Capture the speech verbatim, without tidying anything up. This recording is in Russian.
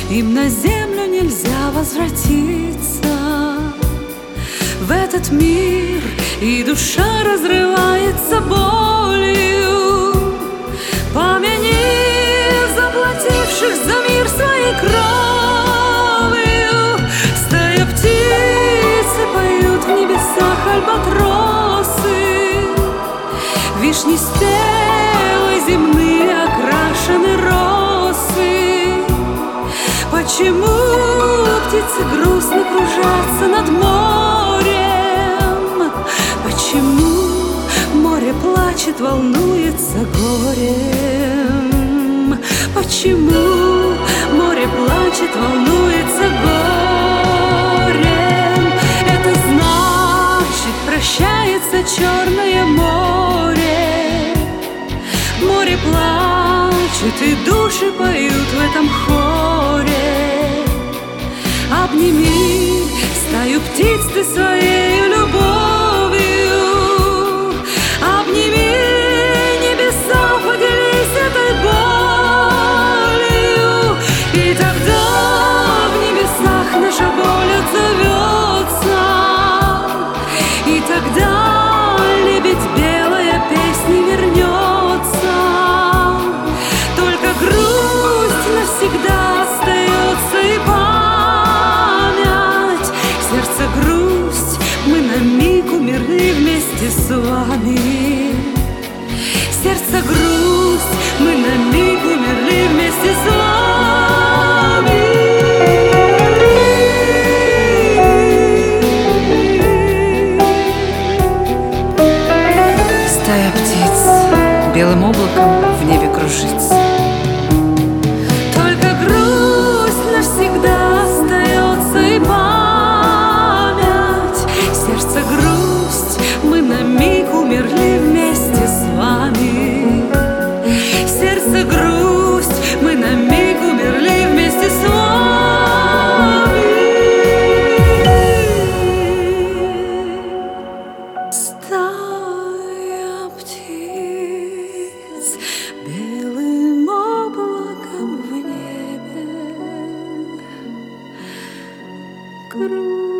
им на землю нельзя возвратиться. В этот мир и душа разрывается болью. Помяни заплативших за мир своей кровью. Стая птицы поют в небесах альбатросы. Вишни спелой земные окрашены росы. Почему птицы грустно кружатся над морем? Почему море плачет, волнуется горем? Почему море плачет, волнуется горем? Это значит, прощается Черное море. Море плачет, и души поют в этом хоре. Обними стаю птиц ты своей любовью. Обними небеса, поделись этой болью. И тогда в небесах наша боль отзовется. И тогда лебедь белая песни вернется. Только грусть навсегда остается и память. Сердце грусть, мы на миг умерли вместе с вами. Сердце грусть, мы на миг умерли вместе с вами. Стая птиц белым облаком в небе кружится. Только грусть навсегда остается и память. Сердце грусть, мы на миг умерли вместе с вами. Сердце грусть, мы на миг умерли вместе с вами. Стая птиц белым облаком в небе кружится.